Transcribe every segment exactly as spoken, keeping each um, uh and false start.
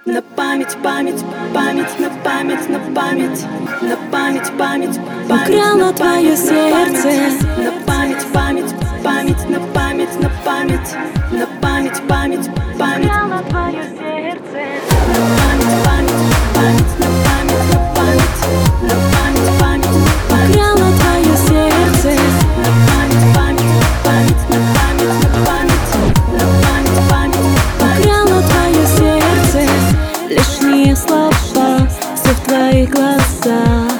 На память, память, память, на память, на память, на память, память, память, украла твое сердце. На память, память, память, на память, на память, на память, память, память, Украла твое сердце. на память, память, память, на память, на память, на память, память, память, Украла твое сердце. на память, память, память, на память, на память, на память, память, память. Украла твое сердце. Лишние слова, все в твоих глазах.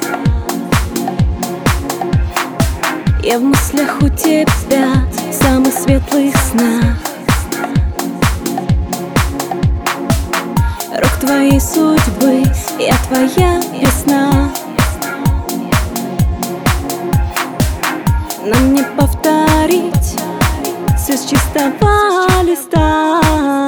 Я в мыслях у тебя, в самых светлых снах. Рок твоей судьбы, я твоя весна. Нам не повторить все с чистого листа.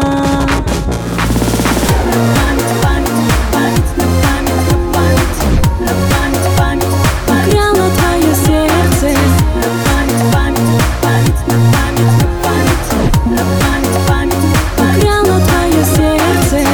Украла твое сердце. Украла твое сердце.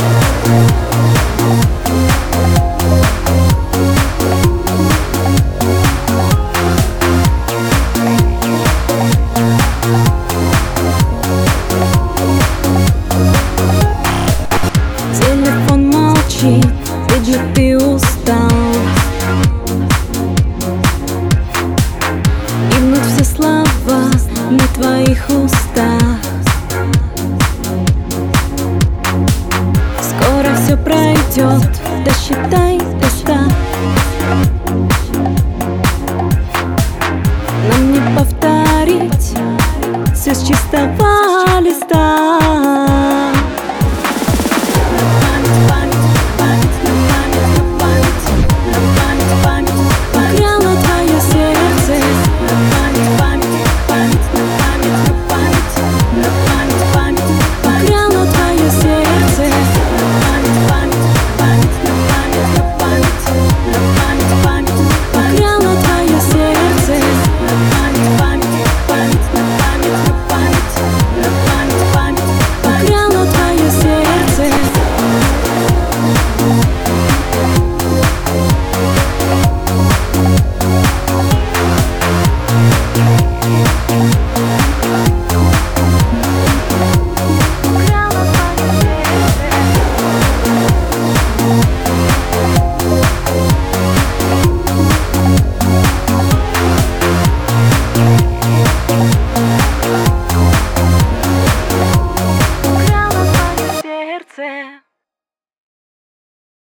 Телефон молчит, ведь ты устал. И вновь все слова на твоих устах. Скоро все пройдет, досчитай